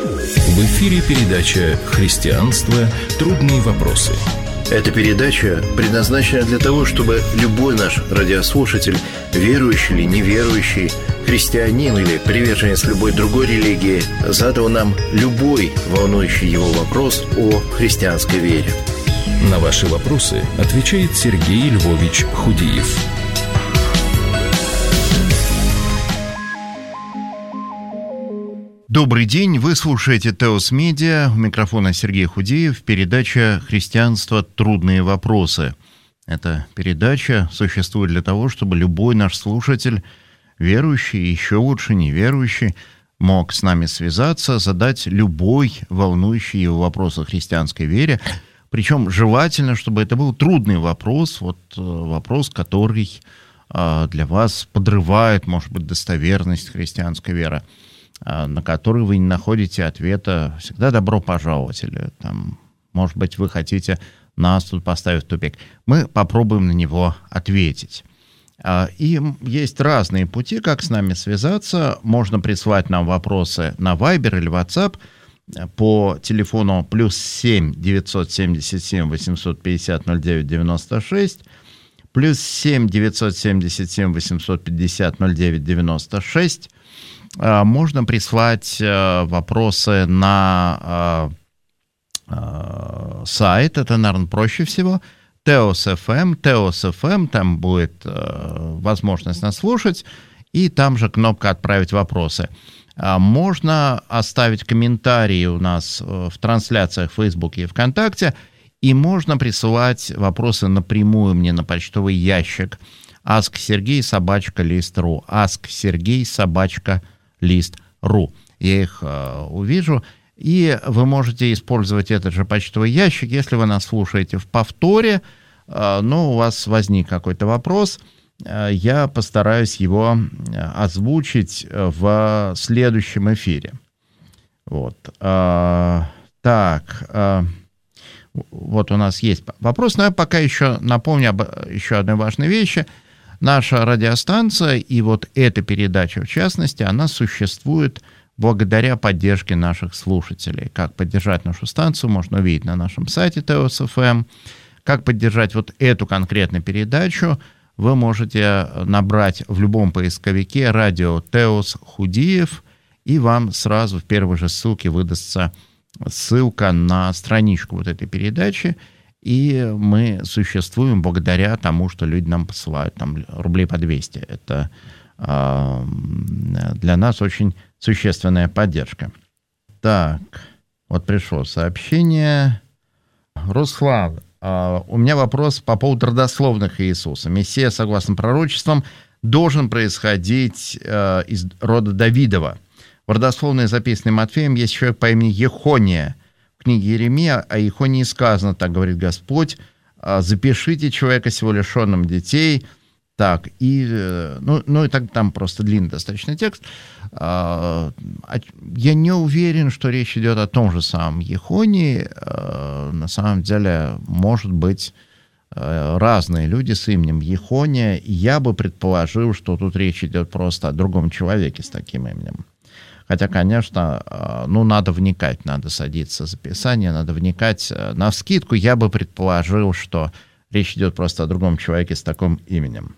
В эфире передача «Христианство. Трудные вопросы». Эта передача предназначена для того, чтобы любой наш радиослушатель, верующий или неверующий, христианин или приверженец любой другой религии, задал нам любой волнующий его вопрос о христианской вере. На ваши вопросы отвечает Сергей Львович Худиев. Добрый день, вы слушаете Теос Медиа, у микрофона Сергей Худиев, передача «Христианство. Трудные вопросы». Эта передача существует для того, чтобы любой наш слушатель, верующий, еще лучше неверующий, мог с нами связаться, задать любой волнующий его вопрос о христианской вере. Причем желательно, чтобы это был трудный вопрос, вопрос, который для вас подрывает, может быть, достоверность христианской веры, на который вы не находите ответа. Всегда добро пожаловать. Или, может быть, вы хотите нас тут поставить в тупик. Мы попробуем на него ответить. И есть разные пути, как с нами связаться. Можно присылать нам вопросы на Viber или WhatsApp по телефону +7 977 850 0996, +7 977 850 0996. Можно прислать вопросы на сайт, это, наверное, проще всего, Teos.fm, там будет возможность нас слушать, и там же кнопка «Отправить вопросы». Можно оставить комментарии у нас в трансляциях в Фейсбуке и ВКонтакте, и можно присылать вопросы напрямую мне на почтовый ящик asksergey@list.ru, asksergey@list.ru. Я их увижу. И вы можете использовать этот же почтовый ящик, если вы нас слушаете в повторе, но у вас возник какой-то вопрос, я постараюсь его озвучить в следующем эфире. Вот у нас есть вопрос, но я пока еще напомню об еще одной важной вещи. Наша радиостанция и вот эта передача, в частности, она существует благодаря поддержке наших слушателей. Как поддержать нашу станцию, можно увидеть на нашем сайте Teos.fm. Как поддержать вот эту конкретную передачу, вы можете набрать в любом поисковике радио Теос Худиев, и вам сразу в первой же ссылке выдастся ссылка на страничку вот этой передачи, и мы существуем благодаря тому, что люди нам посылают там рублей по 200. Это для нас очень существенная поддержка. Так, вот пришло сообщение. Руслан, у меня вопрос по поводу родословных Иисуса. Мессия, согласно пророчествам, должен происходить из рода Давидова. В родословной, записанной Матфеем, есть человек по имени Ехония. В книге Иеремия о Ехонии сказано, так говорит Господь: запишите человека сего лишенным детей. Так, и так там просто длинный достаточно текст. Я не уверен, что речь идет о том же самом Ехонии. На самом деле, может быть, разные люди с именем Ехония. Я бы предположил, что тут речь идет просто о другом человеке с таким именем. Хотя, конечно, надо вникать, надо садиться за Писание, надо вникать. Навскидку я бы предположил, что речь идет просто о другом человеке с таким именем.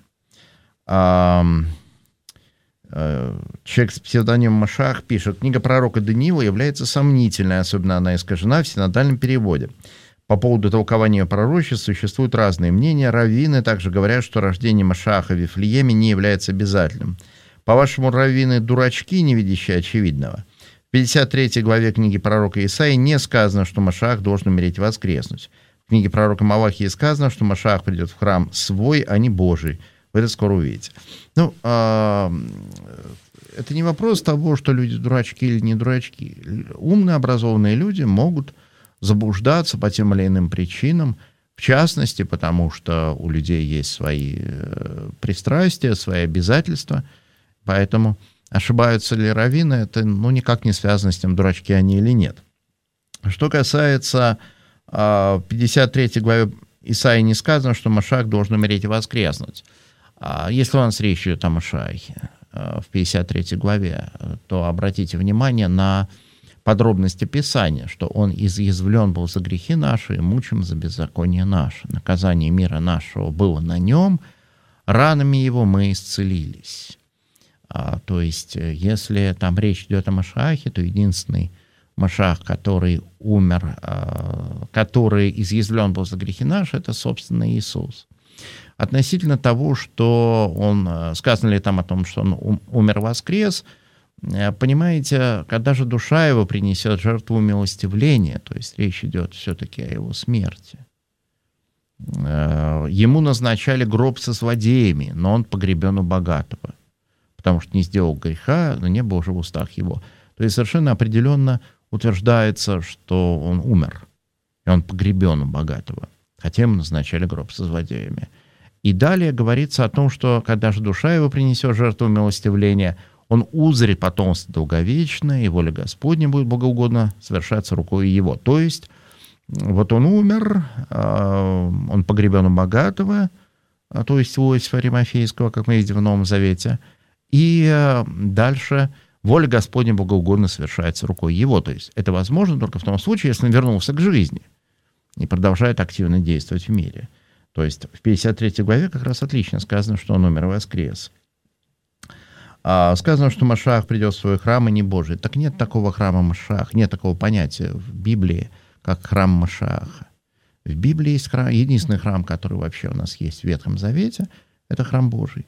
Человек с псевдонимом Машах пишет: книга пророка Даниила является сомнительной, особенно она искажена в синодальном переводе. По поводу толкования пророчеств существуют разные мнения. Раввины также говорят, что рождение Машаха в Вифлееме не является обязательным. По-вашему, раввины дурачки, не видящие очевидного? В 53 главе книги пророка Исаии не сказано, что Машах должен умереть и воскреснуть. В книге пророка Малахии сказано, что Машах придет в храм свой, а не Божий. Вы это скоро увидите. Это не вопрос того, что люди дурачки или не дурачки. Умные, образованные люди могут заблуждаться по тем или иным причинам, в частности, потому что у людей есть свои пристрастия, свои обязательства. Поэтому ошибаются ли раввины, это никак не связано с тем, дурачки они или нет. Что касается 53 главы Исаии, не сказано, что Машах должен умереть и воскреснуть. Если у нас речь идет о Машахе в 53 главе, то обратите внимание на подробности Писания, что он изъязвлен был за грехи наши и мучим за беззаконие наше. Наказание мира нашего было на нем, ранами его мы исцелились. То есть, если там речь идет о Машиахе, то единственный Машиах, который умер, который изъязвлен был за грехи наши, это, собственно, Иисус. Относительно того, что он, сказано ли там о том, что он умер, воскрес, понимаете, когда же душа его принесет жертву умилостивления, то есть речь идет все-таки о его смерти. Ему назначали гроб со злодеями, но он погребен у богатого, потому что не сделал греха, но не было уже в устах его. То есть совершенно определенно утверждается, что он умер, и он погребен у богатого, хотя ему назначали гроб со злодеями. И далее говорится о том, что когда же душа его принесет жертву умилостивления, он узрит потомство долговечное, и воля Господня будет богоугодно совершаться рукой его. То есть вот он умер, он погребен у богатого, то есть у Иосифа Аримафейского, как мы видим в Новом Завете, и дальше воля Господня богоугодно совершается рукой его. То есть это возможно только в том случае, если он вернулся к жизни и продолжает активно действовать в мире. То есть в 53 главе как раз отлично сказано, что он умер и воскрес. Сказано, что Машиах придет в свой храм и не Божий. Так нет такого храма Машиаха, нет такого понятия в Библии, как храм Машиаха. В Библии есть храм, единственный храм, который вообще у нас есть в Ветхом Завете, это храм Божий.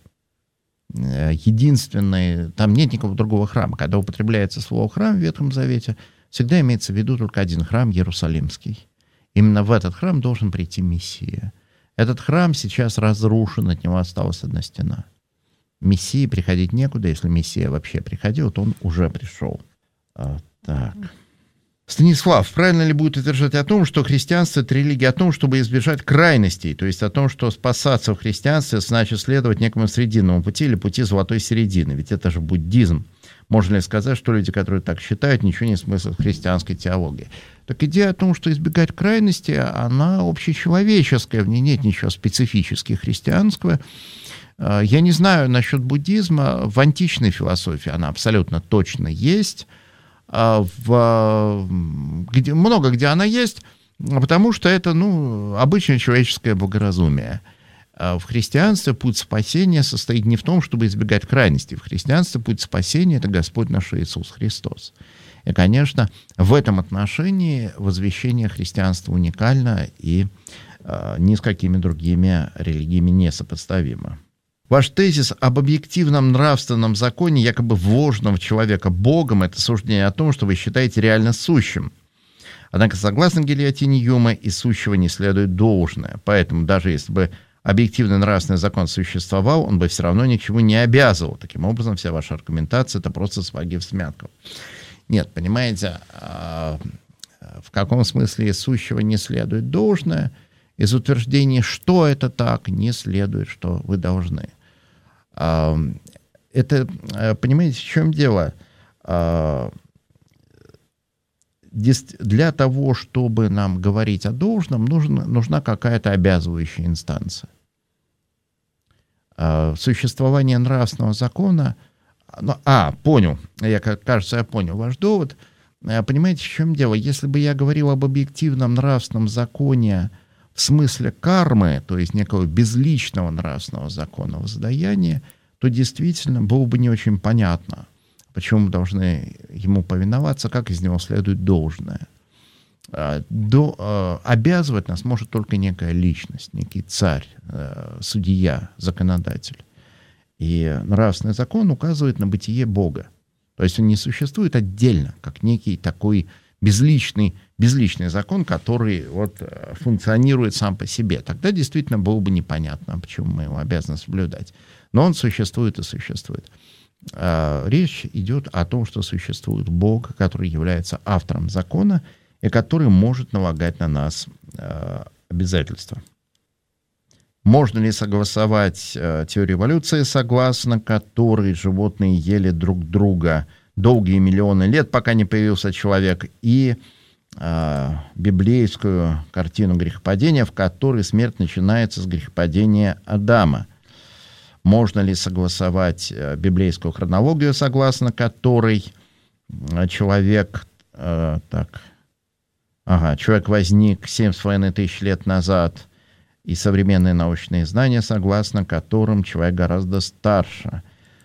Единственный, там нет никакого другого храма. Когда употребляется слово «храм» в Ветхом Завете, всегда имеется в виду только один храм, Иерусалимский. Именно в этот храм должен прийти Мессия. Этот храм сейчас разрушен, от него осталась одна стена. Мессии приходить некуда, если Мессия вообще приходил, то он уже пришел. Так. Станислав, правильно ли будет утверждать о том, что христианство — это религия о том, чтобы избежать крайностей, то есть о том, что спасаться в христианстве значит следовать некому срединному пути или пути золотой середины, ведь это же буддизм. Можно ли сказать, что люди, которые так считают, ничего не смыслят в христианской теологии? Так идея о том, что избегать крайности, она общечеловеческая, в ней нет ничего специфически христианского. Я не знаю насчет буддизма, в античной философии она абсолютно точно есть, много где она есть, потому что это обычное человеческое благоразумие. В христианстве путь спасения состоит не в том, чтобы избегать крайностей. В христианстве путь спасения — это Господь наш Иисус Христос. И, конечно, в этом отношении возвещение христианства уникально и ни с какими другими религиями не сопоставимо. Ваш тезис об объективном нравственном законе, якобы вложенном в человека Богом, это суждение о том, что вы считаете реально сущим. Однако, согласно гильотине Юма, из сущего не следует должное. Поэтому даже если бы объективный нравственный закон существовал, он бы все равно ни к чему не обязывал. Таким образом, вся ваша аргументация — это просто сваги в смятку. Нет, понимаете, в каком смысле из сущего не следует должное? Из утверждения, что это так, не следует, что вы должны. Это, понимаете, в чем дело? Для того, чтобы нам говорить о должном, нужна какая-то обязывающая инстанция. Существование нравственного закона... понял. Кажется, я понял ваш довод. Понимаете, в чем дело? Если бы я говорил об объективном нравственном законе в смысле кармы, то есть некого безличного нравственного закона воздаяния, то действительно было бы не очень понятно, почему мы должны ему повиноваться, как из него следует должное. Обязывать нас может только некая личность, некий царь, судья, законодатель. И нравственный закон указывает на бытие Бога. То есть он не существует отдельно, как некий такой безличный закон, который функционирует сам по себе. Тогда действительно было бы непонятно, почему мы его обязаны соблюдать. Но он существует и существует. Речь идет о том, что существует Бог, который является автором закона и который может налагать на нас обязательства. Можно ли согласовать теорию эволюции, согласно которой животные ели друг друга долгие миллионы лет, пока не появился человек, и библейскую картину грехопадения, в которой смерть начинается с грехопадения Адама? Можно ли согласовать библейскую хронологию, согласно которой человек Человек возник 7,5 тысяч лет назад, и современные научные знания, согласно которым человек гораздо старше.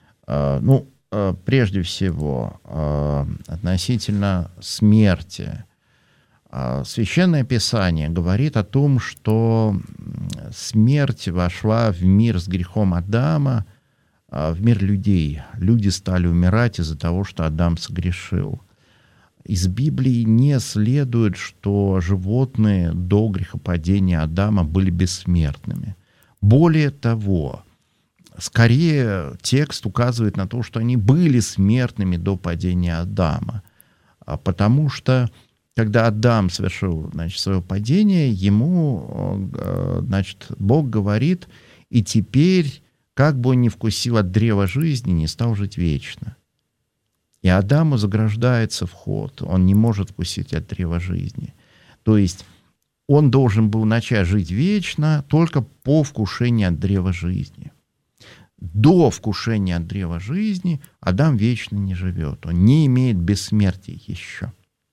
Прежде всего, относительно смерти. Священное Писание говорит о том, что смерть вошла в мир с грехом Адама, в мир людей. Люди стали умирать из-за того, что Адам согрешил. Из Библии не следует, что животные до грехопадения Адама были бессмертными. Более того, скорее текст указывает на то, что они были смертными до падения Адама. Потому что, когда Адам совершил, свое падение, ему, Бог говорит: «И теперь, как бы он ни вкусил от древа жизни, не стал жить вечно». И Адаму заграждается вход, он не может вкусить от древа жизни. То есть он должен был начать жить вечно только по вкушению от древа жизни. До вкушения от древа жизни Адам вечно не живет, он не имеет бессмертия еще.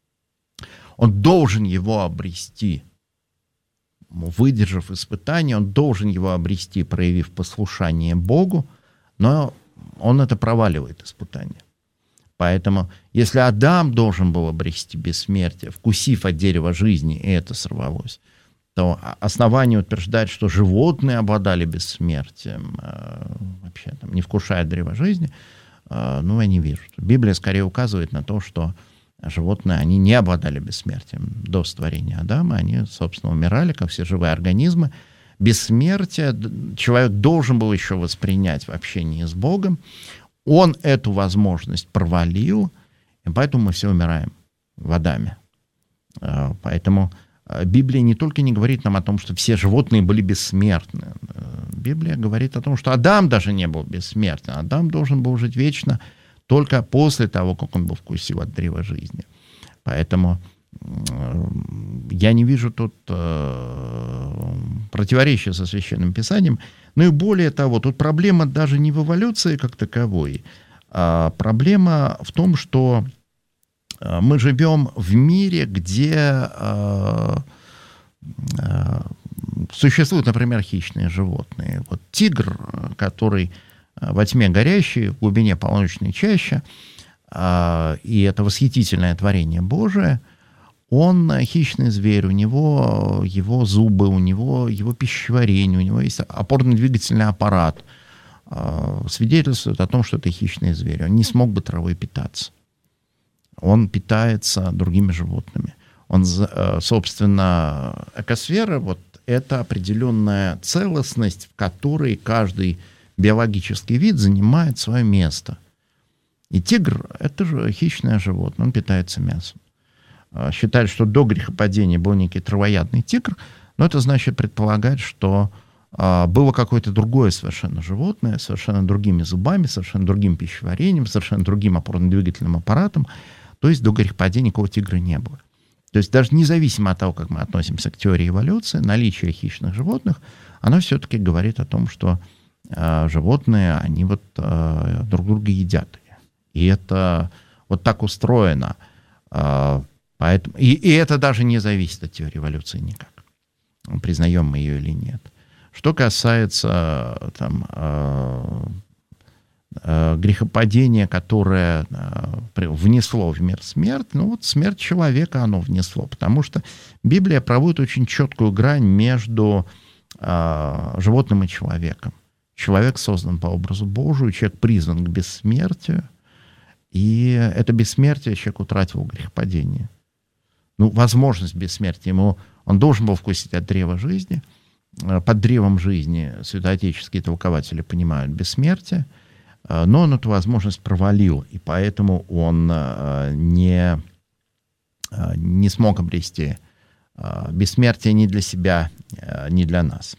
Он должен его обрести. Выдержав испытание, он должен его обрести, проявив послушание Богу, но он это проваливает, испытание. Поэтому, если Адам должен был обрести бессмертие, вкусив от дерева жизни, и это сорвалось, то основание утверждать, что животные обладали бессмертием, вообще не вкушая древа жизни, я не вижу. Библия скорее указывает на то, что животные, они не обладали бессмертием до сотворения Адама, они, собственно, умирали, как все живые организмы. Бессмертие человек должен был еще воспринять в общении с Богом. Он эту возможность провалил, и поэтому мы все умираем в Адаме. Поэтому Библия не только не говорит нам о том, что все животные были бессмертны. Библия говорит о том, что Адам даже не был бессмертен. Адам должен был жить вечно только после того, как он был вкусил от древа жизни. Поэтому я не вижу тут противоречия со Священным Писанием. Ну и более того, тут проблема даже не в эволюции как таковой, а проблема в том, что мы живем в мире, где существуют, например, хищные животные. Вот тигр, который во тьме горящий, в глубине полночной чащи, и это восхитительное творение Божие, он хищный зверь, у него его зубы, у него его пищеварение, у него есть опорно-двигательный аппарат. Свидетельствует о том, что это хищный зверь. Он не смог бы травой питаться. Он питается другими животными. Он, собственно, экосфера, вот это определенная целостность, в которой каждый биологический вид занимает свое место. И тигр — это же хищное животное, он питается мясом. Считают, что до грехопадения был некий травоядный тигр, но это значит предполагать, что было какое-то другое совершенно животное, совершенно другими зубами, совершенно другим пищеварением, совершенно другим опорно-двигательным аппаратом. То есть до грехопадения никакого тигра не было. То есть даже независимо от того, как мы относимся к теории эволюции, наличие хищных животных, оно все-таки говорит о том, что животные, они вот друг друга едят. И это вот так устроено. Поэтому, и это даже не зависит от теории эволюции никак. Признаем мы ее или нет. Что касается грехопадения, которое внесло в мир смерть, смерть человека оно внесло, потому что Библия проводит очень четкую грань между животным и человеком. Человек создан по образу Божию, человек призван к бессмертию, и это бессмертие человек утратил в грехопадении. Возможность бессмертия он должен был вкусить от древа жизни. Под древом жизни святоотеческие толкователи понимают бессмертие, но он эту возможность провалил, и поэтому он не смог обрести бессмертие ни для себя, ни для нас.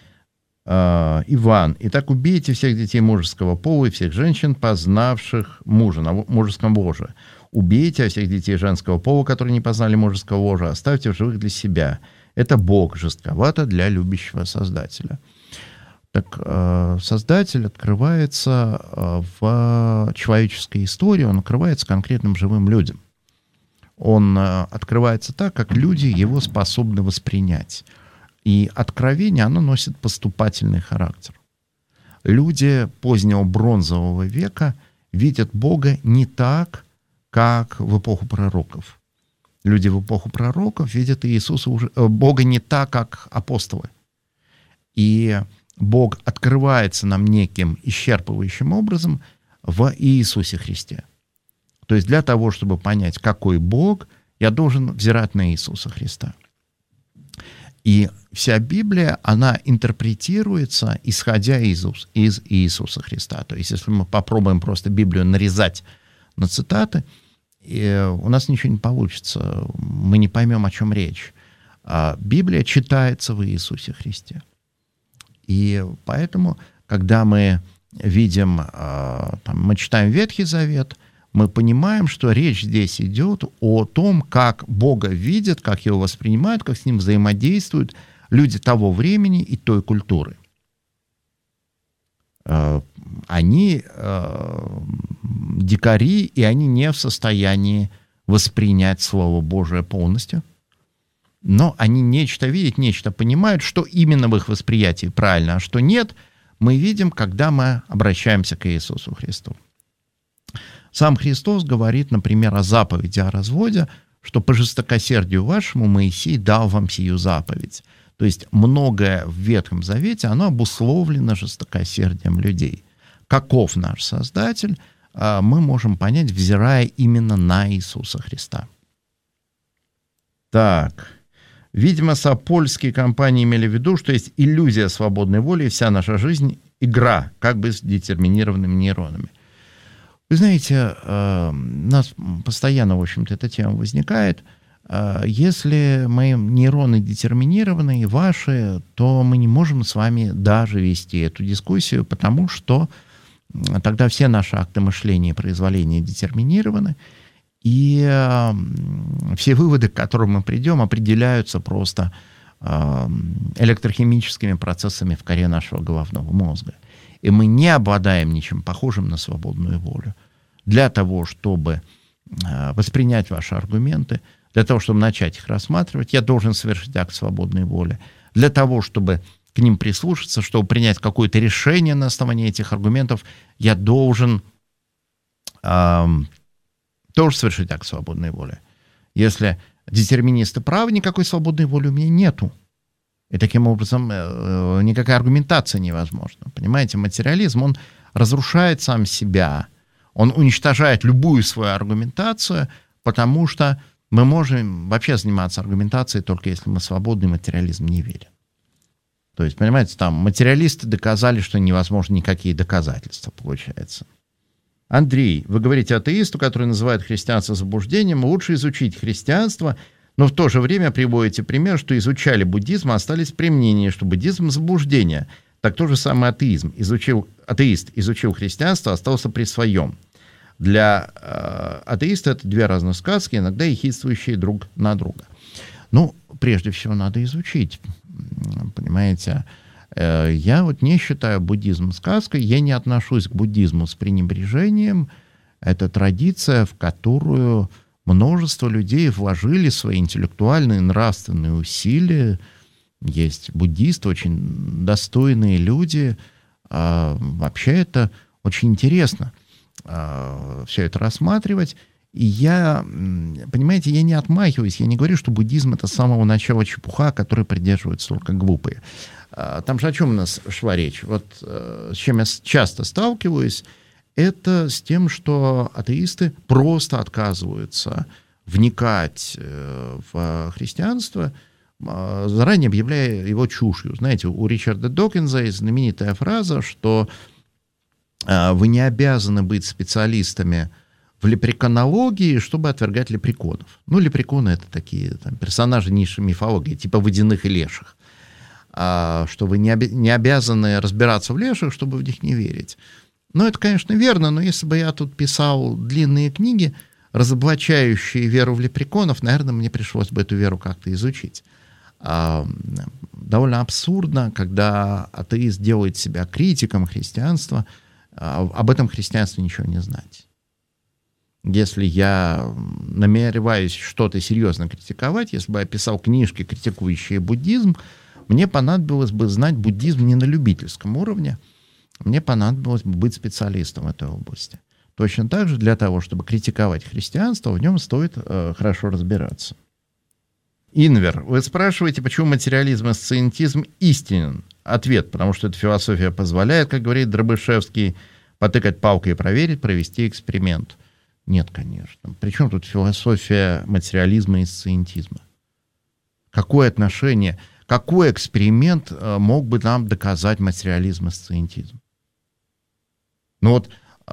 Иван. Итак, убейте всех детей мужеского пола и всех женщин, познавших мужа, на мужеском ложе. Убейте всех детей женского пола, которые не познали мужеского ложа, оставьте в живых для себя. Это Бог, жестковато для любящего Создателя. Так Создатель открывается в человеческой истории, он открывается конкретным живым людям. он открывается так, как люди его способны воспринять. И откровение, оно носит поступательный характер. Люди позднего бронзового века видят Бога не так, как в эпоху пророков. Люди в эпоху пророков видят Бога не так, как апостолы. И Бог открывается нам неким исчерпывающим образом в Иисусе Христе. То есть для того, чтобы понять, какой Бог, я должен взирать на Иисуса Христа. И вся Библия, она интерпретируется, исходя из Иисуса Христа. То есть если мы попробуем просто Библию нарезать на цитаты, у нас ничего не получится, мы не поймем, о чем речь. Библия читается в Иисусе Христе. И поэтому, когда мы видим, мы читаем Ветхий Завет, мы понимаем, что речь здесь идет о том, как Бога видят, как его воспринимают, как с ним взаимодействуют люди того времени и той культуры. Они дикари, и они не в состоянии воспринять Слово Божие полностью. Но они нечто видят, нечто понимают, что именно в их восприятии правильно, а что нет, мы видим, когда мы обращаемся к Иисусу Христу. Сам Христос говорит, например, о заповеди о разводе, что по жестокосердию вашему Моисей дал вам сию заповедь. То есть многое в Ветхом Завете, оно обусловлено жестокосердием людей. Каков наш Создатель, мы можем понять, взирая именно на Иисуса Христа. Так, видимо, сапольские компании имели в виду, что есть иллюзия свободной воли, и вся наша жизнь — игра, как бы с детерминированными нейронами. Вы знаете, у нас постоянно, в общем-то, эта тема возникает. Если мои нейроны детерминированы и ваши, то мы не можем с вами даже вести эту дискуссию, потому что тогда все наши акты мышления и произволения детерминированы, и все выводы, к которым мы придем, определяются просто электрохимическими процессами в коре нашего головного мозга. И мы не обладаем ничем похожим на свободную волю. Для того, чтобы воспринять ваши аргументы, для того, чтобы начать их рассматривать, я должен совершить акт свободной воли. Для того, чтобы к ним прислушаться, чтобы принять какое-то решение на основании этих аргументов, я должен тоже совершить акт свободной воли. Если детерминисты правы, никакой свободной воли у меня нету. И таким образом никакая аргументация невозможна. Понимаете, материализм, он разрушает сам себя, он уничтожает любую свою аргументацию, потому что мы можем вообще заниматься аргументацией только если мы свободный материализм не верим. То есть, понимаете, там материалисты доказали, что невозможны никакие доказательства, получается. Андрей, вы говорите атеисту, который называет христианство заблуждением, лучше изучить христианство, но в то же время приводите пример, что изучали буддизм, а остались при мнении, что буддизм — заблуждение. Так то же самое атеист изучил христианство, остался при своем. Для атеиста это две разных сказки, иногда ехидствующие друг на друга. Ну, прежде всего, надо изучить. Понимаете, я вот не считаю буддизм сказкой, я не отношусь к буддизму с пренебрежением. Это традиция, в которую множество людей вложили свои интеллектуальные, нравственные усилия. Есть буддисты, очень достойные люди. Вообще это очень интересно, все это рассматривать. И я, понимаете, я не отмахиваюсь, я не говорю, что буддизм — это с самого начала чепуха, которой придерживаются только глупые. Там же о чем у нас шла речь? Вот с чем я часто сталкиваюсь, это с тем, что атеисты просто отказываются вникать в христианство, заранее объявляя его чушью. Знаете, у Ричарда Докинза есть знаменитая фраза, что вы не обязаны быть специалистами в лепреконологии, чтобы отвергать лепреконов. Ну, лепреконы — это такие персонажи низшей мифологии, типа водяных и леших. Что вы не обязаны разбираться в леших, чтобы в них не верить. Ну, это, конечно, верно, но если бы я тут писал длинные книги, разоблачающие веру в лепреконов, наверное, мне пришлось бы эту веру как-то изучить. Довольно абсурдно, когда атеист делает себя критиком христианства, об этом христианстве ничего не знать. если я намереваюсь что-то серьезно критиковать, если бы я писал книжки, критикующие буддизм, мне понадобилось бы знать буддизм не на любительском уровне, мне понадобилось бы быть специалистом в этой области. Точно так же для того, чтобы критиковать христианство, в нем стоит хорошо разбираться. Инвер, вы спрашиваете, почему материализм и сциентизм истинен? Ответ, потому что эта философия позволяет, как говорит Дробышевский, потыкать палкой и проверить, провести эксперимент. Нет, конечно. Причем тут философия материализма и сциентизма? Какое отношение, какой эксперимент мог бы нам доказать материализм и сциентизм? Ну вот,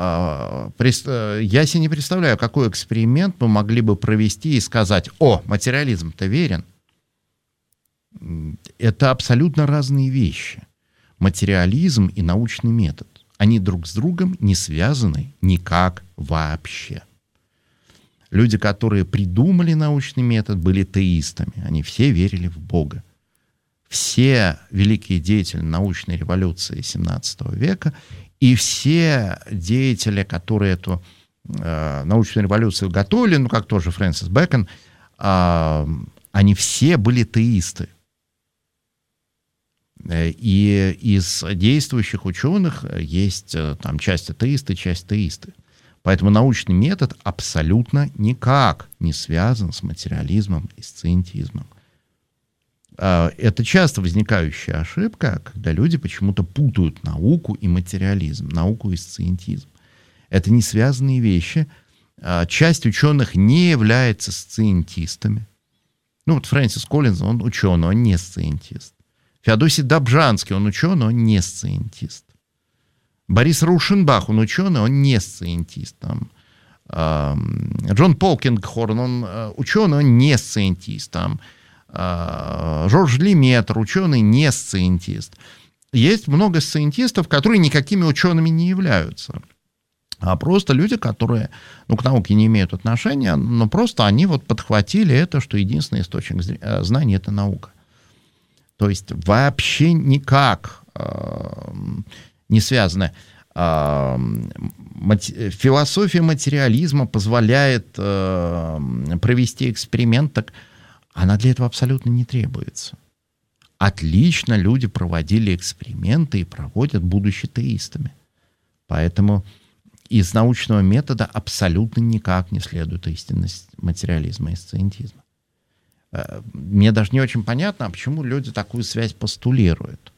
я себе не представляю, какой эксперимент мы могли бы провести и сказать: о, материализм-то верен. Это абсолютно разные вещи. Материализм и научный метод. Они друг с другом не связаны никак вообще. Люди, которые придумали научный метод, были теистами. Они все верили в Бога. Все великие деятели научной революции XVII века и все деятели, которые эту научную революцию готовили, ну, как тоже Фрэнсис Бэкон, они все были теисты. И из действующих ученых есть там часть атеисты, часть теисты. Поэтому научный метод абсолютно никак не связан с материализмом и сциентизмом. Это часто возникающая ошибка, когда люди почему-то путают науку и материализм, науку и сциентизм. Это не связанные вещи. Часть ученых не является сциентистами. Ну вот Фрэнсис Коллинз, он ученый, он не сциентист. Феодосий Добжанский, он ученый, он не сциентист. Борис Раушенбах, он ученый, он не сциентист. Там, Джон Полкингхорн, он ученый, он не сциентист. Там, Жорж Леметр, ученый, не сциентист. Есть много сциентистов, которые никакими учеными не являются. А просто люди, которые к науке не имеют отношения, но просто они вот подхватили это, что единственный источник знаний — это наука. То есть вообще никак не связано. Философия материализма позволяет провести эксперимент, так она для этого абсолютно не требуется. Отлично люди проводили эксперименты и проводят, будучи теистами. Поэтому из научного метода абсолютно никак не следует истинность материализма и сциентизма. Мне даже не очень понятно, а почему люди такую связь постулируют.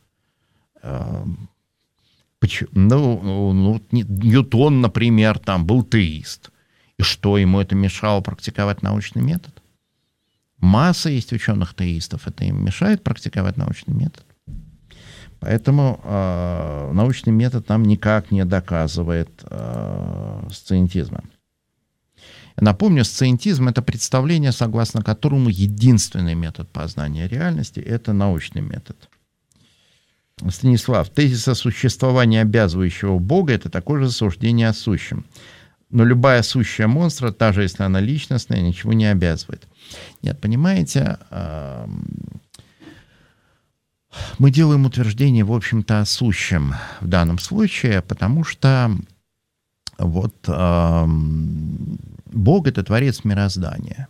Ньютон, например, там был теист. И что, ему это мешало практиковать научный метод? Масса есть ученых-теистов, это им мешает практиковать научный метод. Поэтому научный метод нам никак не доказывает сциентизма. Напомню, сциентизм — это представление, согласно которому единственный метод познания реальности — это научный метод. Станислав, тезис о существовании обязывающего Бога — это такое же суждение о сущем. Но любая сущая монстра, даже если она личностная, ничего не обязывает. Нет, понимаете, мы делаем утверждение, в общем-то, о сущем в данном случае, потому что вот Бог — это творец мироздания.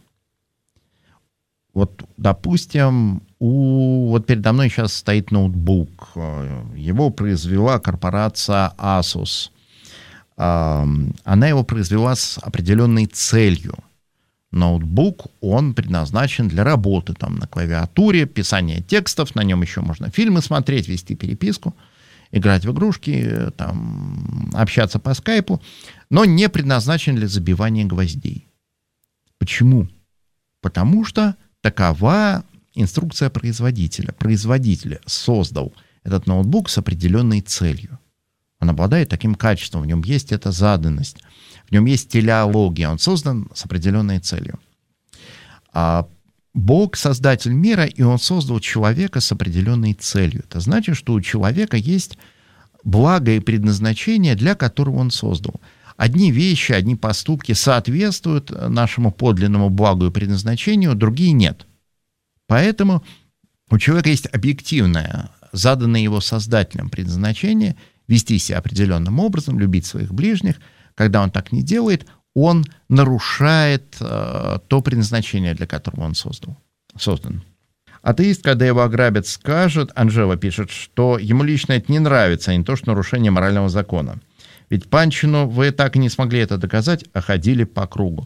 Вот, допустим, вот передо мной сейчас стоит ноутбук. Его произвела корпорация Asus. Она его произвела с определенной целью. Ноутбук, он предназначен для работы там, на клавиатуре, писания текстов, на нем еще можно фильмы смотреть, вести переписку, играть в игрушки, там, общаться по скайпу, но не предназначен для забивания гвоздей. Почему? Потому что такова инструкция производителя. Производитель создал этот ноутбук с определенной целью. Он обладает таким качеством, в нем есть эта заданность, в нем есть телеология, он создан с определенной целью. Бог — создатель мира, и он создал человека с определенной целью. Это значит, что у человека есть благо и предназначение, для которого он создал. Одни вещи, одни поступки соответствуют нашему подлинному благу и предназначению, другие нет. Поэтому у человека есть объективное, заданное его создателем предназначение — вести себя определенным образом, любить своих ближних. Когда он так не делает, он нарушает то предназначение, для которого он создан. Атеист, когда его ограбят, скажет, Анжела пишет, что ему лично это не нравится, а не то, что нарушение морального закона. Ведь Панчину вы так и не смогли это доказать, а ходили по кругу.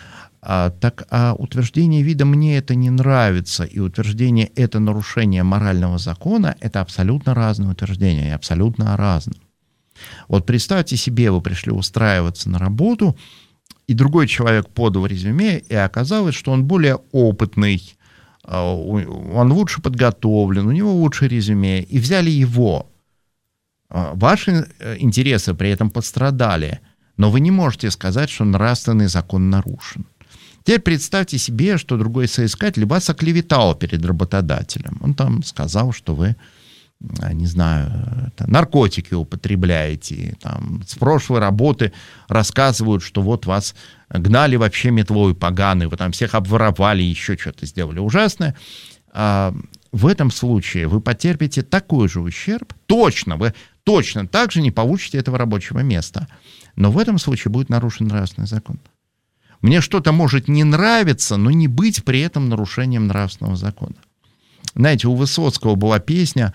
А утверждение вида «мне это не нравится» и утверждение «это нарушение морального закона» — это абсолютно разные утверждения, и абсолютно разные. Вот представьте себе, вы пришли устраиваться на работу, и другой человек подал резюме, и оказалось, что он более опытный, он лучше подготовлен, у него лучше резюме, и взяли его. Ваши интересы при этом пострадали, но вы не можете сказать, что нравственный закон нарушен. Теперь представьте себе, что другой соискатель вас оклеветал перед работодателем. Он там сказал, что вы, не знаю, наркотики употребляете. Там, с прошлой работы рассказывают, что вот вас гнали вообще метлой поганой, вы там всех обворовали, еще что-то сделали ужасное. В этом случае вы потерпите такой же ущерб. Вы точно так же не получите этого рабочего места. Но в этом случае будет нарушен нравственный закон. Мне что-то может не нравиться, но не быть при этом нарушением нравственного закона. Знаете, у Высоцкого была песня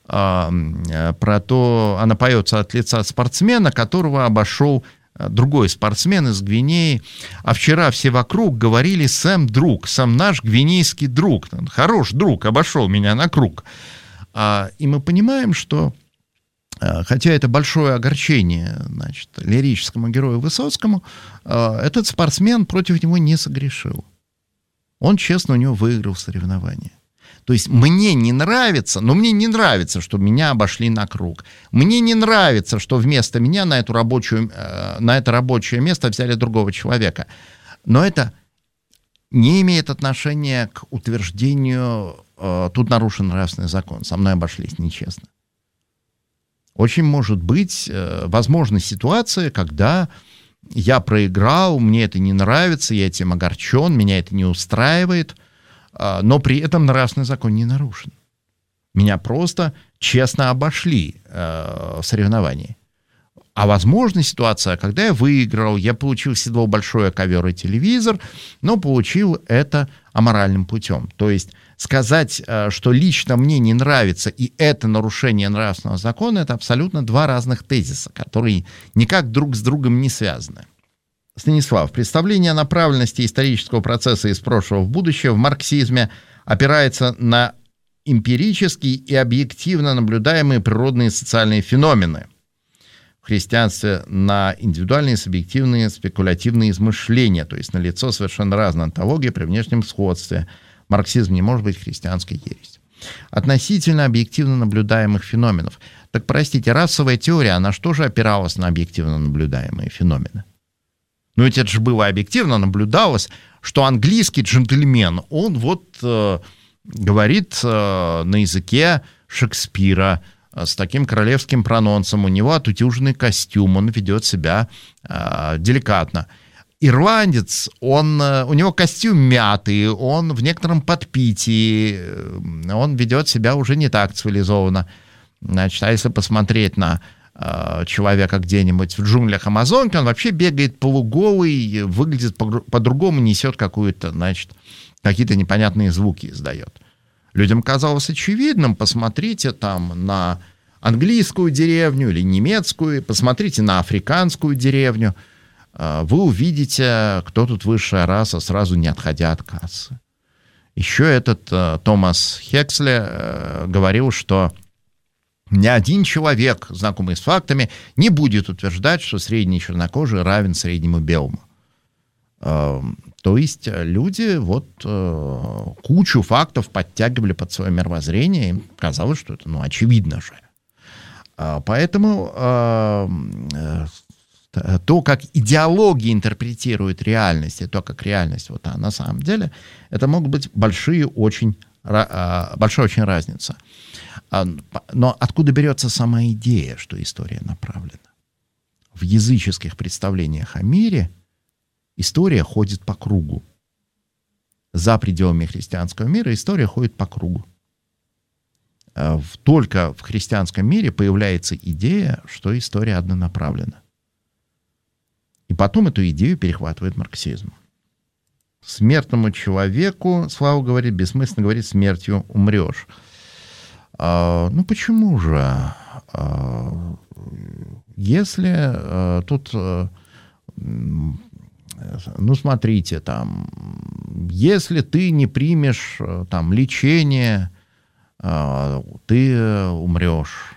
про то, она поется от лица спортсмена, которого обошел другой спортсмен из Гвинеи. А вчера все вокруг говорили: Сэм друг, Сэм наш гвинейский друг. Хорош друг, обошел меня на круг. И мы понимаем, что хотя это большое огорчение, значит, лирическому герою Высоцкому, этот спортсмен против него не согрешил. Он честно у него выиграл соревнование. То есть мне не нравится, что меня обошли на круг. Мне не нравится, что вместо меня на это рабочее место взяли другого человека. Но это не имеет отношения к утверждению, тут нарушен нравственный закон, со мной обошлись нечестно. Очень может быть, возможна ситуация, когда я проиграл, мне это не нравится, я этим огорчен, меня это не устраивает, но при этом нравственный закон не нарушен. Меня просто честно обошли в соревновании. А возможна ситуация, когда я выиграл, я получил седло, большое, ковер и телевизор, но получил это аморальным путем. То есть сказать, что лично мне не нравится, и это нарушение нравственного закона, это абсолютно два разных тезиса, которые никак друг с другом не связаны. Станислав, представление о направленности исторического процесса из прошлого в будущее в марксизме опирается на эмпирические и объективно наблюдаемые природные и социальные феномены. В христианстве на индивидуальные, субъективные, спекулятивные измышления, то есть налицо совершенно разная онтология при внешнем сходстве. Марксизм не может быть христианской ересью. Относительно объективно наблюдаемых феноменов. Так, простите, расовая теория, она что же опиралась на объективно наблюдаемые феномены? Ну, ведь это же было объективно наблюдалось, что английский джентльмен, он говорит на языке Шекспира, с таким королевским прононсом, у него отутюженный костюм, он ведет себя деликатно. Ирландец, у него костюм мятый, он в некотором подпитии, он ведет себя уже не так цивилизованно. Значит, а если посмотреть на человека где-нибудь в джунглях Амазонки, он вообще бегает полуголый, выглядит по-другому, несет какие-то непонятные звуки издает. Людям казалось очевидным, посмотрите там на английскую деревню или немецкую, посмотрите на африканскую деревню, вы увидите, кто тут высшая раса, сразу не отходя от кассы. Еще этот Томас Хексли говорил, что ни один человек, знакомый с фактами, не будет утверждать, что средний чернокожий равен среднему белому. То есть люди кучу фактов подтягивали под свое мировоззрение, им казалось, что это очевидно же. Поэтому то, как идеология интерпретирует реальность, и то, как реальность на самом деле, это могут быть большая очень разница. Но откуда берется сама идея, что история направлена? В языческих представлениях о мире история ходит по кругу. За пределами христианского мира история ходит по кругу. Только в христианском мире появляется идея, что история однонаправлена. И потом эту идею перехватывает марксизм. Смертному человеку, Слава говорит, бессмысленно говорить, смертью умрешь. Ну почему же? Если тут, ну смотрите, там, если ты не примешь там лечение, ты умрешь.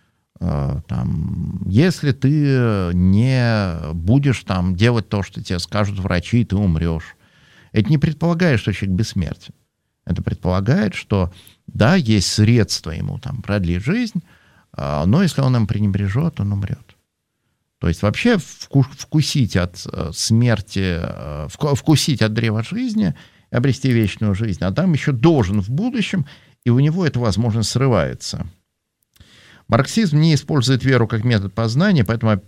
Там, если ты не будешь там делать то, что тебе скажут врачи, ты умрешь. Это не предполагает, что человек бессмертен. Это предполагает, что да, есть средства ему там продлить жизнь, но если он им пренебрежет, он умрет. То есть вообще вкусить от смерти, вкусить от древа жизни, обрести вечную жизнь, а там еще должен в будущем, и у него эта возможность срывается. Марксизм не использует веру как метод познания, поэтому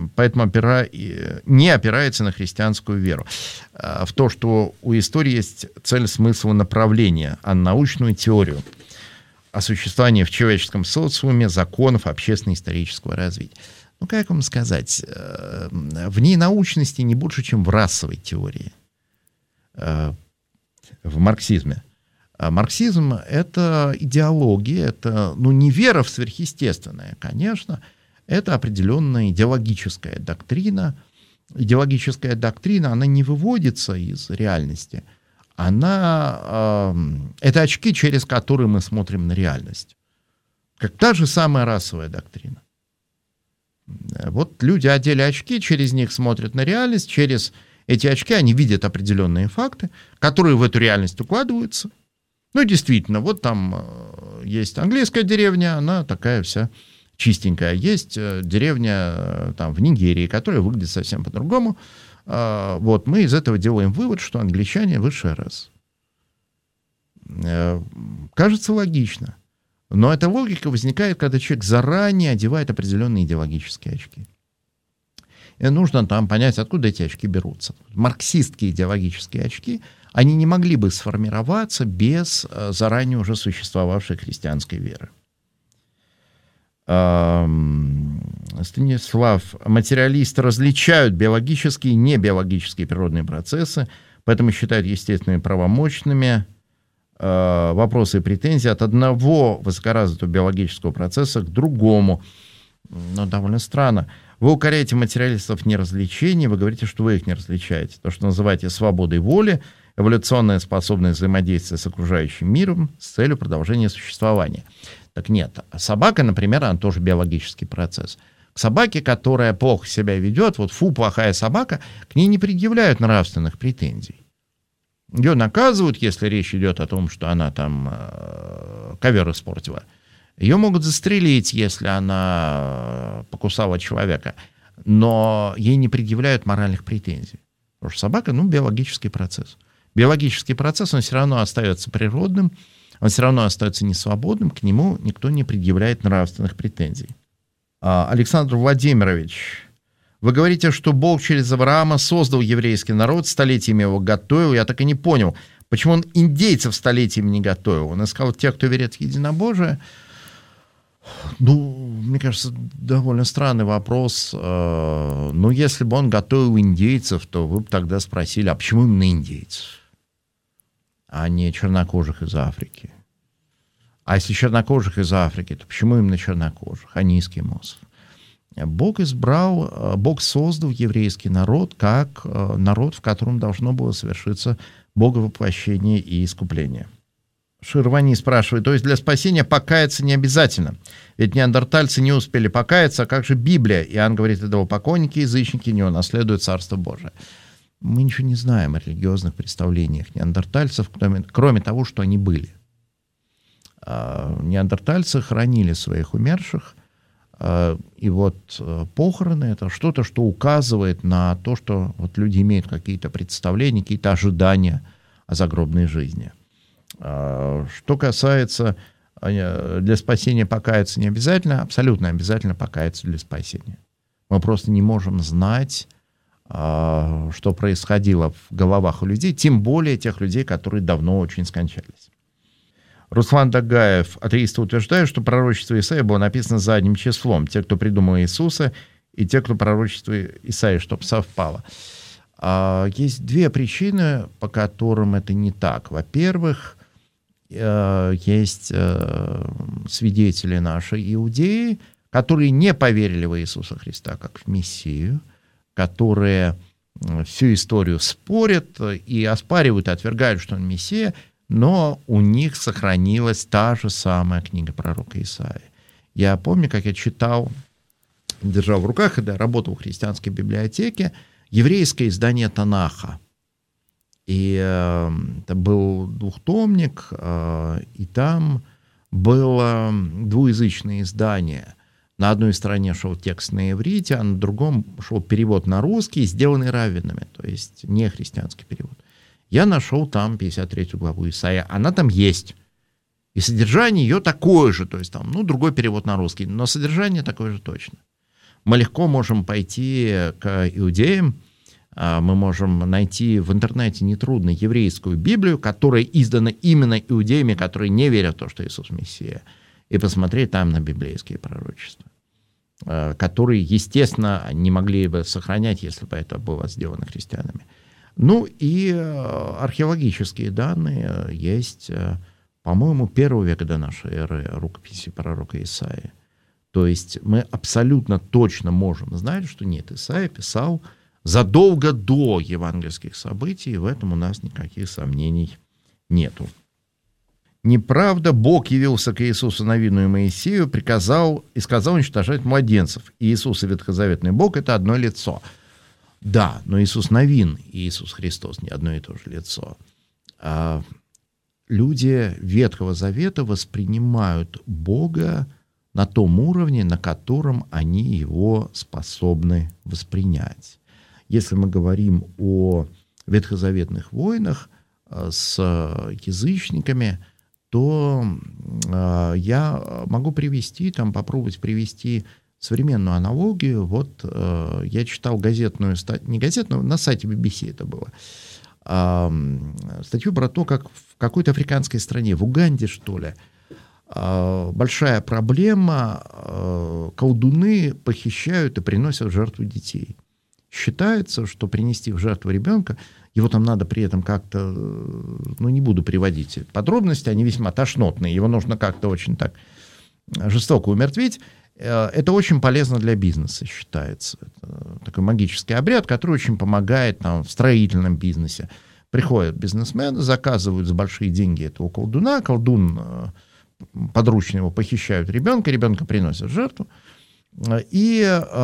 не опирается на христианскую веру. В то, что у истории есть цель, смысл и направление, а научную теорию о существовании в человеческом социуме законов общественно-исторического развития. Ну, как вам сказать, в ней научности не больше, чем в расовой теории, в марксизме. Марксизм — это идеология, это, ну, не вера в сверхъестественное, конечно, это определенная идеологическая доктрина. Идеологическая доктрина, она не выводится из реальности, это очки, через которые мы смотрим на реальность. Как та же самая расовая доктрина. Вот люди одели очки, через них смотрят на реальность, через эти очки они видят определенные факты, которые в эту реальность укладываются. Ну, действительно, вот там есть английская деревня, она такая вся чистенькая. Есть деревня там в Нигерии, которая выглядит совсем по-другому. Вот мы из этого делаем вывод, что англичане высшая раса. Кажется логично. Но эта логика возникает, когда человек заранее одевает определенные идеологические очки. И нужно там понять, откуда эти очки берутся. Марксистские идеологические очки, они не могли бы сформироваться без заранее уже существовавшей христианской веры. Станислав, материалисты различают биологические и небиологические природные процессы, поэтому считают естественными правомочными вопросы и претензии от одного высокоразвитого биологического процесса к другому. Но довольно странно. Вы укоряете материалистов в неразличении, вы говорите, что вы их не различаете. То, что называете свободой воли, эволюционная способность взаимодействия с окружающим миром с целью продолжения существования. Так нет, собака, например, она тоже биологический процесс. К собаке, которая плохо себя ведет, вот фу, плохая собака, к ней не предъявляют нравственных претензий. Ее наказывают, если речь идет о том, что она там ковер испортила. Ее могут застрелить, если она покусала человека. Но ей не предъявляют моральных претензий. Потому что собака, ну, биологический процесс. Биологический процесс, он все равно остается природным, он все равно остается несвободным, к нему никто не предъявляет нравственных претензий. Александр Владимирович, вы говорите, что Бог через Авраама создал еврейский народ, столетиями его готовил. Я так и не понял, почему он индейцев столетиями не готовил. Он искал тех, кто верит в единобожие. Ну, мне кажется, довольно странный вопрос. Ну, если бы он готовил индейцев, то вы бы тогда спросили, а почему именно индейцев, а не чернокожих из Африки? А если чернокожих из Африки, то почему именно чернокожих, а не эскимосов? Бог создал еврейский народ как народ, в котором должно было совершиться боговоплощение и искупление. Ширвани спрашивает, то есть для спасения покаяться не обязательно? Ведь неандертальцы не успели покаяться, а как же Библия? Иоанн говорит, идолопоклонники, язычники не унаследуют Царство Божие. Мы ничего не знаем о религиозных представлениях неандертальцев, кроме того, что они были. Неандертальцы хоронили своих умерших, и вот похороны — это что-то, что указывает на то, что вот люди имеют какие-то представления, какие-то ожидания о загробной жизни. Что касается для спасения покаяться не обязательно, абсолютно обязательно покаяться для спасения. Мы просто не можем знать, что происходило в головах у людей, тем более тех людей, которые давно очень скончались. Руслан Дагаев, атеисты, утверждают, что пророчество Исаии было написано задним числом. Те, кто придумал Иисуса, и те, кто пророчествует Исаии, чтобы совпало. Есть две причины, по которым это не так. Во-первых, есть свидетели наши, иудеи, которые не поверили в Иисуса Христа как в Мессию, которые всю историю спорят и оспаривают, и отвергают, что он Мессия, но у них сохранилась та же самая книга пророка Исаии. Я помню, как я читал, держал в руках, когда работал в христианской библиотеке, еврейское издание Танаха. И это был двухтомник, и там было двуязычное издание. На одной стороне шел текст на иврите, а на другом шел перевод на русский, сделанный раввинами, то есть не христианский перевод. Я нашел там 53 главу Исаия, она там есть. И содержание ее такое же, то есть там, другой перевод на русский, но содержание такое же точно. Мы легко можем пойти к иудеям, мы можем найти в интернете нетрудно еврейскую Библию, которая издана именно иудеями, которые не верят в то, что Иисус Мессия, и посмотреть там на библейские пророчества, которые, естественно, не могли бы сохранять, если бы это было сделано христианами. И археологические данные есть, по-моему, 1 века до нашей эры рукописи пророка Исаии. То есть мы абсолютно точно можем знать, что нет, Исаия писал задолго до евангельских событий, и в этом у нас никаких сомнений нету. Неправда, Бог явился к Иисусу Навину и Моисею, приказал и сказал уничтожать младенцев. И Иисус и ветхозаветный Бог — это одно лицо. Да, но Иисус Навин и Иисус Христос не одно и то же лицо. Люди Ветхого Завета воспринимают Бога на том уровне, на котором они его способны воспринять. Если мы говорим о ветхозаветных войнах с язычниками, то я могу попробовать привести современную аналогию. Вот я читал газетную статью, не газетную, на сайте BBC это было, статью про то, как в какой-то африканской стране, в Уганде, что ли, большая проблема, колдуны похищают и приносят в жертву детей. Считается, что принести в жертву ребенка, его там надо при этом как-то, не буду приводить подробности, они весьма тошнотные, его нужно как-то очень так жестоко умертвить. Это очень полезно для бизнеса, считается. Это такой магический обряд, который очень помогает в строительном бизнесе. Приходят бизнесмены, заказывают за большие деньги этого колдуна, колдун подручно его похищают ребенка приносят в жертву. И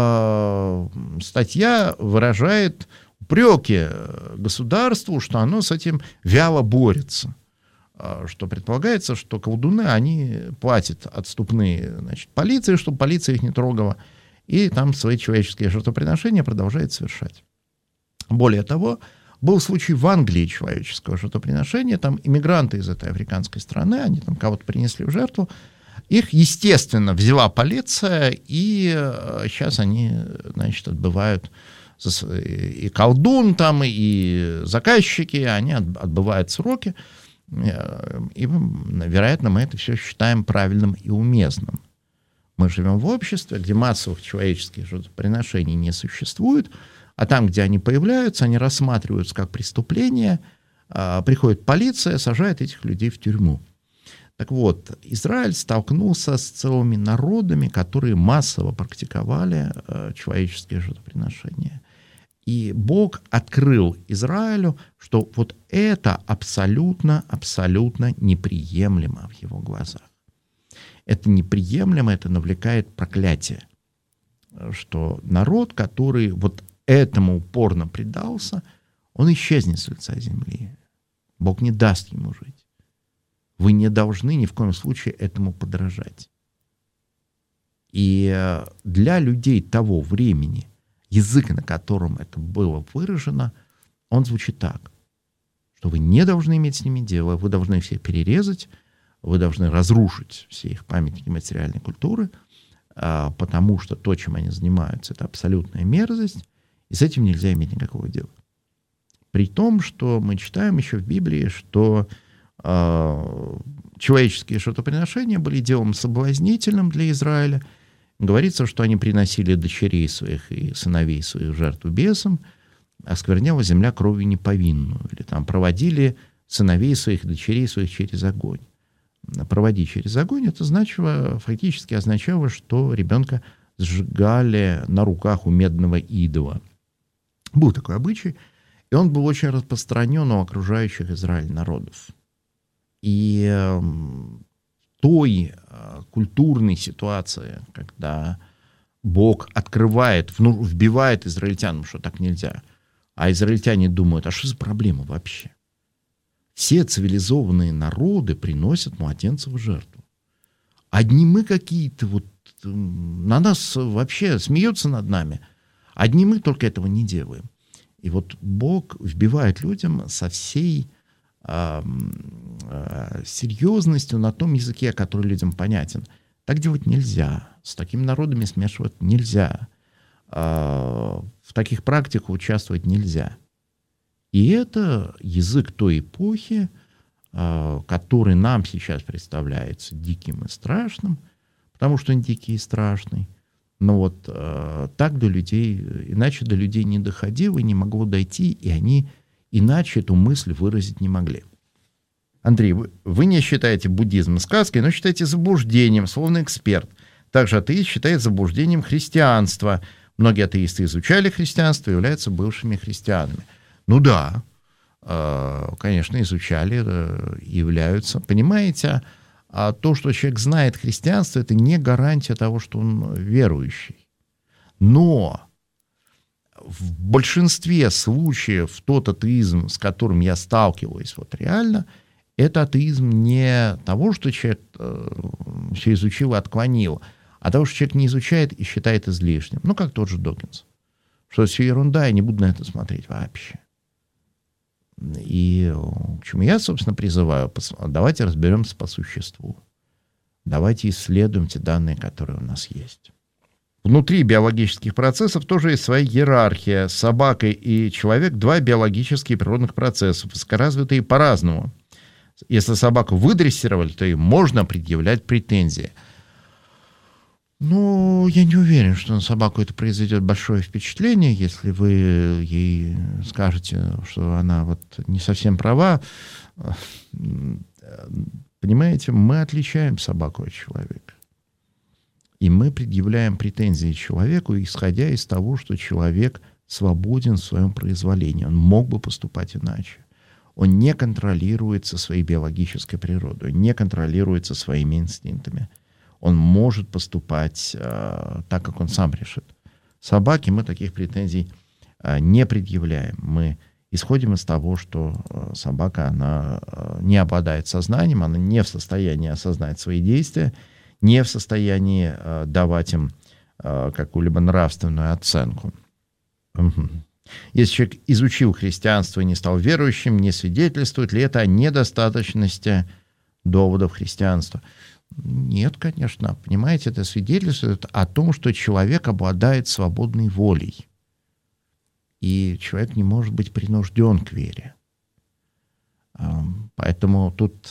статья выражает упреки государству, что оно с этим вяло борется. Что предполагается, что колдуны, они платят отступные, полиции, чтобы полиция их не трогала, и там свои человеческие жертвоприношения продолжает совершать. Более того, был случай в Англии человеческого жертвоприношения, там иммигранты из этой африканской страны, они там кого-то принесли в жертву, их, естественно, взяла полиция, и сейчас они, отбывают, и колдун там, и заказчики, они отбывают сроки, и, вероятно, мы это все считаем правильным и уместным. Мы живем в обществе, где массовых человеческих жертвоприношений не существует, а там, где они появляются, они рассматриваются как преступление, приходит полиция, сажает этих людей в тюрьму. Так вот, Израиль столкнулся с целыми народами, которые массово практиковали человеческие жертвоприношения. И Бог открыл Израилю, что вот это абсолютно неприемлемо в его глазах. Это неприемлемо, это навлекает проклятие. Что народ, который вот этому упорно предался, он исчезнет с лица земли. Бог не даст ему жить. Вы не должны ни в коем случае этому подражать. И для людей того времени язык, на котором это было выражено, он звучит так, что вы не должны иметь с ними дело, вы должны всех перерезать, вы должны разрушить все их памятники материальной культуры, потому что то, чем они занимаются, это абсолютная мерзость, и с этим нельзя иметь никакого дела. При том, что мы читаем еще в Библии, что человеческие жертвоприношения были делом соблазнительным для Израиля. говорится, что они приносили дочерей своих и сыновей своих в жертву бесам, оскверняла земля кровью неповинную, или там проводили сыновей своих и дочерей своих через огонь. Проводить через огонь, это фактически означало, что ребенка сжигали на руках у медного идола. Был такой обычай, и он был очень распространен у окружающих Израиль народов. И той культурной ситуации, когда Бог открывает, вбивает израильтянам, что так нельзя, а израильтяне думают, а что за проблема вообще? Все цивилизованные народы приносят младенцев в жертву. Одни мы какие-то на нас вообще смеются над нами. Одни мы только этого не делаем. И вот Бог вбивает людям со всей серьезностью на том языке, который людям понятен. Так делать нельзя. С такими народами смешивать нельзя. В таких практиках участвовать нельзя. И это язык той эпохи, который нам сейчас представляется диким и страшным, потому что он дикий и страшный. Но так до людей, иначе до людей не доходило и не могло дойти, и они иначе эту мысль выразить не могли. Андрей, вы не считаете буддизм сказкой, но считаете заблуждением, словно эксперт. Также атеист считает заблуждением христианства. Многие атеисты изучали христианство и являются бывшими христианами. Ну да, конечно, изучали, являются. Понимаете, то, что человек знает христианство, это не гарантия того, что он верующий. Но в большинстве случаев тот атеизм, с которым я сталкиваюсь реально, это атеизм не того, что человек все изучил и отклонил, а того, что человек не изучает и считает излишним. Ну, как тот же Докинс. Что все ерунда, я не буду на это смотреть вообще. И к чему я, собственно, призываю, давайте разберемся по существу. Давайте исследуем те данные, которые у нас есть. Внутри биологических процессов тоже есть своя иерархия. Собака и человек — два биологических природных процесса, высокоразвитые по-разному. Если собаку выдрессировали, то ей можно предъявлять претензии. Но я не уверен, что на собаку это произведет большое впечатление, если вы ей скажете, что она не совсем права. Понимаете, мы отличаем собаку от человека. И мы предъявляем претензии человеку, исходя из того, что человек свободен в своем произволении. Он мог бы поступать иначе. Он не контролируется своей биологической природой, не контролируется своими инстинктами. Он может поступать так, как он сам решит. Собаке мы таких претензий не предъявляем. Мы исходим из того, что собака, она не обладает сознанием, она не в состоянии осознать свои действия, не в состоянии давать им какую-либо нравственную оценку. Угу. Если человек изучил христианство и не стал верующим, не свидетельствует ли это о недостаточности доводов христианства? Нет, конечно. Понимаете, это свидетельствует о том, что человек обладает свободной волей. И человек не может быть принужден к вере. Поэтому тут,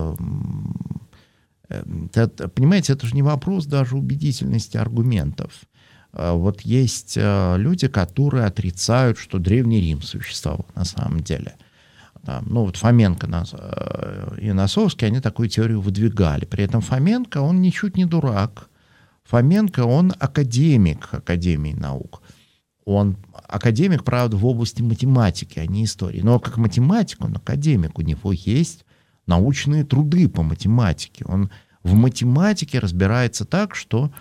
понимаете, это же не вопрос даже убедительности аргументов. Есть люди, которые отрицают, что Древний Рим существовал на самом деле. Фоменко и Носовский, они такую теорию выдвигали. При этом Фоменко, он ничуть не дурак. Фоменко, он академик Академии наук. Он академик, правда, в области математики, а не истории. Но как математик, он академик. У него есть научные труды по математике. Он в математике разбирается так, что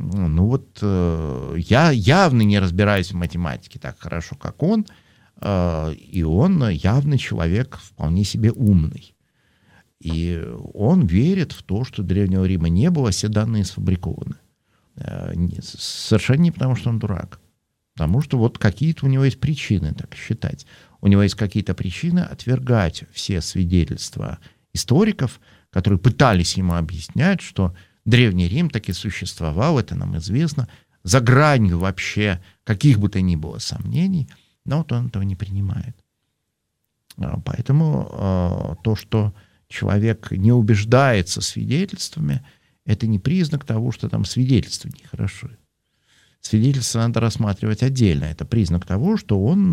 я явно не разбираюсь в математике так хорошо, как он. И он явно человек вполне себе умный. И он верит в то, что Древнего Рима не было, все данные сфабрикованы. Совершенно не потому, что он дурак. Потому что какие-то у него есть причины так считать. У него есть какие-то причины отвергать все свидетельства историков, которые пытались ему объяснять, что Древний Рим таки существовал, это нам известно, за гранью вообще каких бы то ни было сомнений. Но он этого не принимает. Поэтому то, что человек не убеждается свидетельствами, это не признак того, что там свидетельства нехороши. Свидетельство надо рассматривать отдельно. Это признак того, что он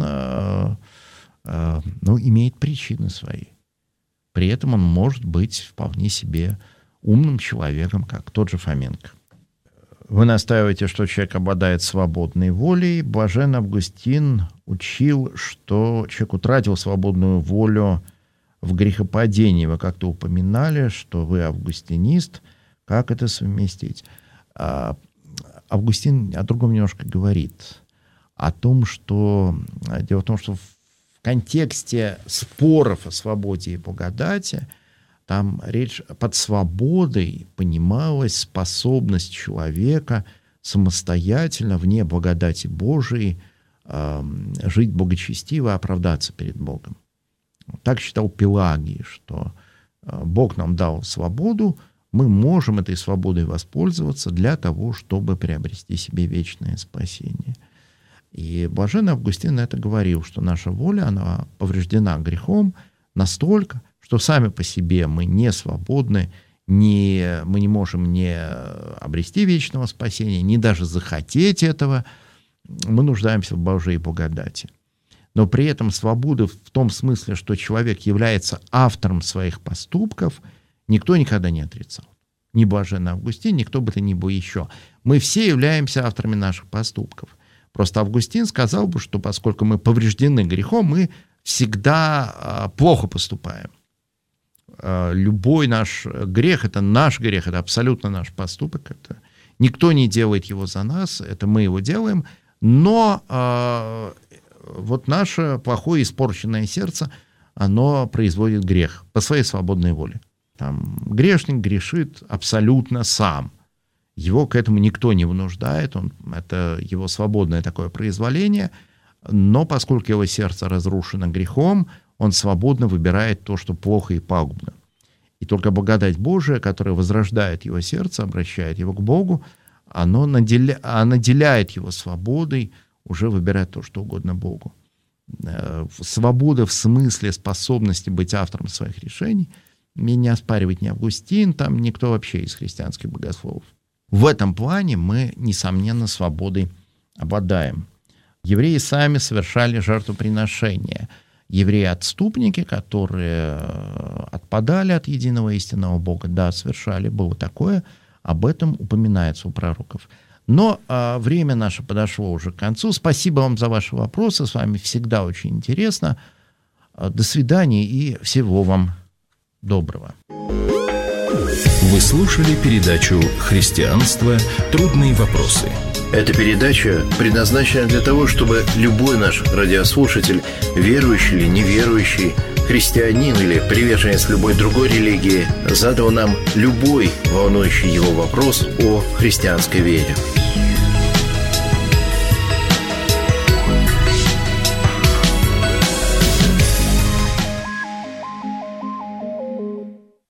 имеет причины свои. При этом он может быть вполне себе умным человеком, как тот же Фоменко. Вы настаиваете, что человек обладает свободной волей. Блажен Августин учил, что человек утратил свободную волю в грехопадении. Вы как-то упоминали, что вы августинист. Как это совместить? Августин о другом немножко говорит. О том, что... Дело в том, что в контексте споров о свободе и благодати там речь под свободой понималась способность человека самостоятельно, вне благодати Божией, жить благочестиво, оправдаться перед Богом. Так считал Пелагий, что Бог нам дал свободу, мы можем этой свободой воспользоваться для того, чтобы приобрести себе вечное спасение. И блаженный Августин это говорил, что наша воля, она повреждена грехом настолько, что сами по себе мы не свободны, мы не можем не обрести вечного спасения, не даже захотеть этого. Мы нуждаемся в Божьей благодати. Но при этом свобода в том смысле, что человек является автором своих поступков, никто никогда не отрицал. Ни блаженный Августин, никто бы то ни был еще. Мы все являемся авторами наших поступков. Просто Августин сказал бы, что поскольку мы повреждены грехом, мы всегда плохо поступаем. Любой наш грех — это наш грех, это абсолютно наш поступок. Это никто не делает его за нас, это мы его делаем. Но вот наше плохое испорченное сердце, оно производит грех по своей свободной воле. Там грешник грешит абсолютно сам. Его к этому никто не вынуждает, это его свободное такое произволение, но поскольку его сердце разрушено грехом, он свободно выбирает то, что плохо и пагубно. И только благодать Божия, которая возрождает его сердце, обращает его к Богу, она наделяет его свободой уже выбирать то, что угодно Богу. Свобода в смысле способности быть автором своих решений не оспаривает ни Августин, там никто вообще из христианских богословов. В этом плане мы, несомненно, свободой обладаем. Евреи сами совершали жертвоприношения. Евреи-отступники, которые отпадали от единого истинного Бога, да, совершали, было такое, об этом упоминается у пророков. Но время наше подошло уже к концу. Спасибо вам за ваши вопросы, с вами всегда очень интересно. До свидания и всего вам доброго. Вы слушали передачу «Христианство. Трудные вопросы». Эта передача предназначена для того, чтобы любой наш радиослушатель, верующий или неверующий, христианин или приверженец любой другой религии, задал нам любой волнующий его вопрос о христианской вере.